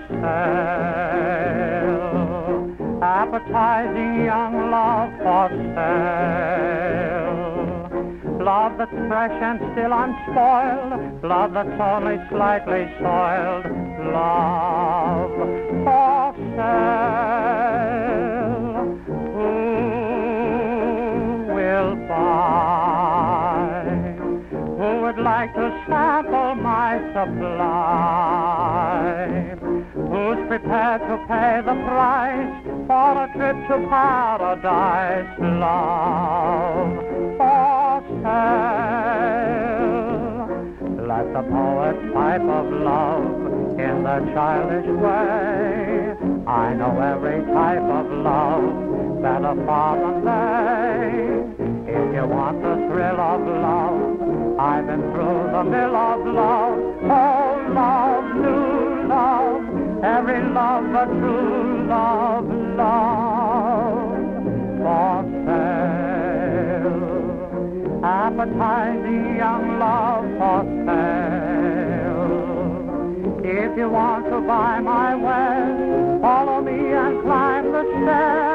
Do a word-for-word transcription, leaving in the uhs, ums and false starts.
sale. Appetizing young love for sale. Love that's fresh and still unspoiled. Love that's only slightly soiled. Love for sale. Who will buy? Who would like to sample my supply? Who's prepared to pay the price for a trip to paradise? Love for sale. Let the poet pipe of love in the childish way. I know every type of love better far than they. If you want the thrill of love, I've been through the mill of love. Oh, love, new love, every love but true love, love for sale. Appetizing young love for sale. If you want to buy my wares, follow me and climb the stairs.